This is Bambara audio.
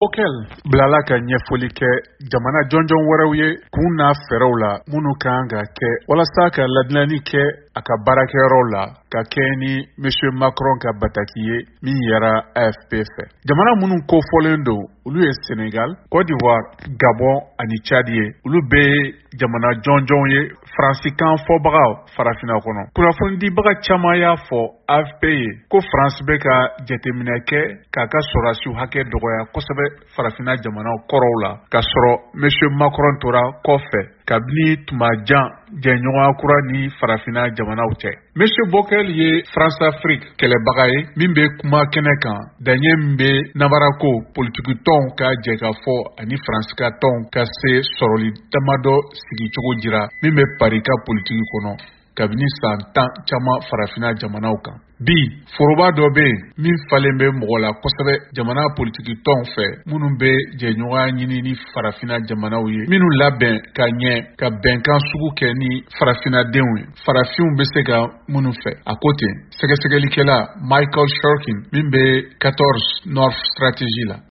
Okel bilala ka ɲɛfɔli kɛ jamana jɔnjɔn wɛrɛw ye kun n'a fɛɛrɛw la minnu kan ka kɛ walasa ka ladilani kɛ a ka baarakɛyɔrɔw la ka kɛ ni M. Macron ka bataki ye min yɛra AFP fɛ. Jamana minnu kofɔlen don olu ye Senegal, Côte d'Ivoire, Gabon ani Tchad ye. Olu bɛ jamana jɔnjɔnw ye Faransikan fɔbagaw farafinna kɔnɔ. Kunnafonidibaga caman y'a fɔ AFP ye ko France bɛ ka jateminɛ kɛ k'a ka sɔrɔdasiw hakɛ dɔgɔya kosɛbɛ farafinna jamanaw kɔrɔw la k'a sɔrɔ M. Macron tora kɔfɛ kabini tuma jan jɛɲɔgɔnya kura ni farafinna jamanaw cɛ. M. Bokel ye France Afrique kɛlɛbaga ye min bɛ kuma kɛnɛ kan daɲɛ min bɛ nabarako politiki tɔnw ka jɛ ka fɔ ani Faransika tɔnw ka se sɔrɔli damadɔ sigicogo jira min bɛ Paris ka politiki kɔnɔ kabini san 10 caman farafinna jamanaw kan. Bi foroba dɔ bɛ yen min falen bɛ mɔgɔ la kosɛbɛ jamana politiki tɔnw fɛ minnu bɛ jɛɲɔgɔnya ɲini ni farafinna jamanaw ye minnu labɛn ka ɲɛ ka bɛnkan sugu kɛ ni farafinnadenw ye. Farafinw bɛ se ka minnu fɛ a ko ten sɛgɛsɛgɛlikɛla Michael Shorkin min bɛ 14 North Strategy la.